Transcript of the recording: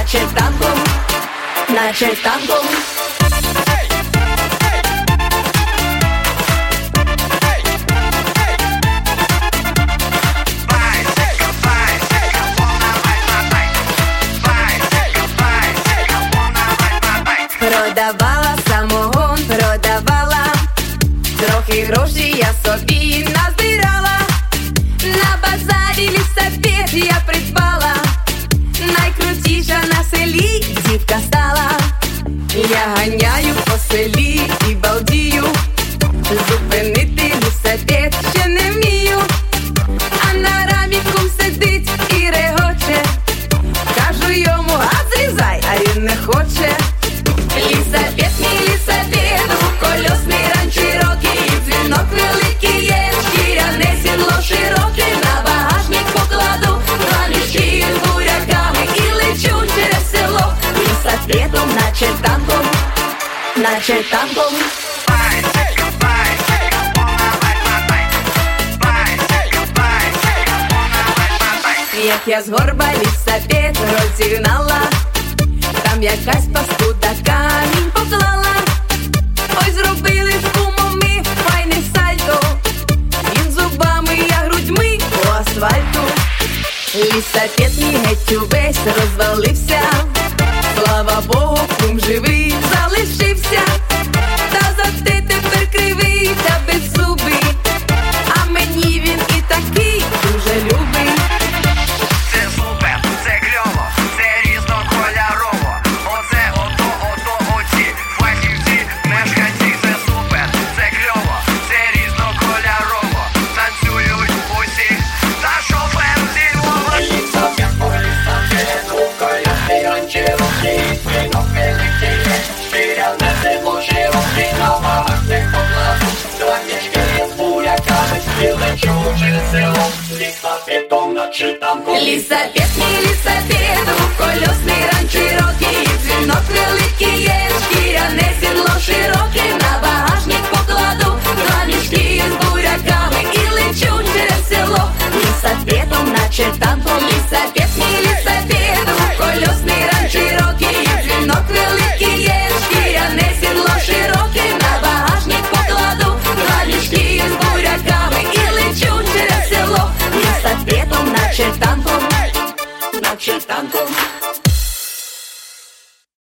наче танком. Продавала самогон, продавала, трохи грошей я собі назбирала. На базарі лісапет я придбала, найкрутіша на селі дівка стала. Я ганяю по селі і балдію, зупинити лісапет ще не вмію. А на рамі кум сидить і регоче, кажу йому, а зрізай, а він не хоче. Лісапет, мій лісапет, двокольосний ранч широкий, дзвінок великий є, шкіряне сідло широке, на багажник покладу два мішки з буряками і лечу через село. Лісапетом, наче танком, наче танком. Як я з горба лісапет розігнала, там якась паскуда камінь поклала. Ой, зробили з кумом ми файне сальто, він зубами, я грудьми по асфальту. Лісапет мій геть увесь розвалився, слава Богу, кум живий залишився. Та зате тепер кривий та беззубий, а мені він і такий дуже любий. Це супер, це кльово, це різнокольорово. Оце оці фахівці, мешканці. Це супер, це кльово, це різнокольорово. Танцюють усі, та шофер зі Львова. Лісапет, двокольосний ранч широкий, дзвінок великий є, шкіряне сідло широке, на багажник покладу два мішки з буряками і лечу через село. Лісапетом, наче танком. Лісапет, мій лісапет, двокольосний ранч широкий, дзвінок великий є, шкіряне сідло широке, на багажник покладу два мішки з буряками і лечу через село. Лісапетом, наче танком. Лісапет, мій лісапет, двокольосний ранч широкий, дзвінок великий є, шкіряне сідло широке, на багажник покладу два мішки з буряками і лечу через село. Лісапетом, наче танком, наче танком.